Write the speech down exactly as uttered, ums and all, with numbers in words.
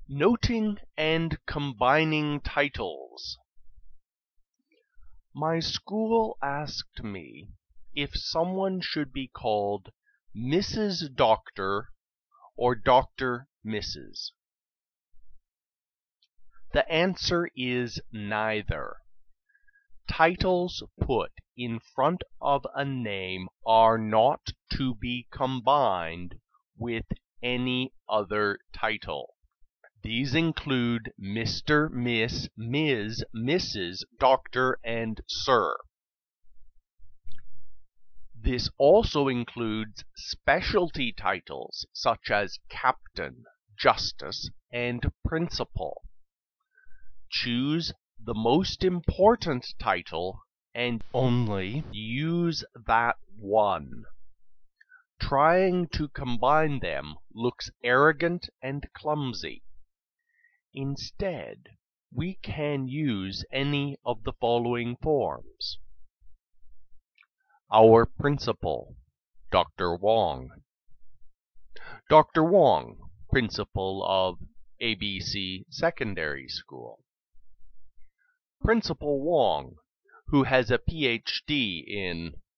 Noting and combining titles. My school asked me if someone should be called Missus Doctor or Doctor Missus The answer is neither. Titles put in front of a name are not to be combined with any other title. These include Mister, Miss, Miz, Missus, Doctor, and Sir. This also includes specialty titles such as Captain, Justice, and Principal. Choose the most important title and only use that one. Trying to combine them looks arrogant and clumsy. Instead, we can use any of the following forms. Our principal, Doctor Wong. Doctor Wong, principal of A B C Secondary School. Principal Wong, who has a P H D in